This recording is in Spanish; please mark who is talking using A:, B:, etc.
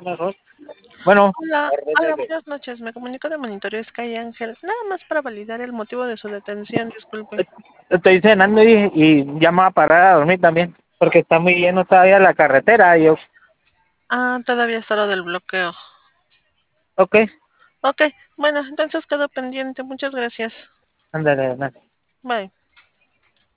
A: mejor. Bueno,
B: Hola, hola, buenas noches. Me comunico de Monitoreo Sky Ángel. Nada más para validar el motivo de su detención, disculpe.
A: estoy cenando y ya me voy a parar a dormir también, porque está muy lleno todavía la carretera. Yo,
B: Ah, todavía está lo del bloqueo.
A: ok,
B: Ok, bueno, entonces quedo pendiente. Muchas gracias.
A: ándale, ándale.
B: Bye.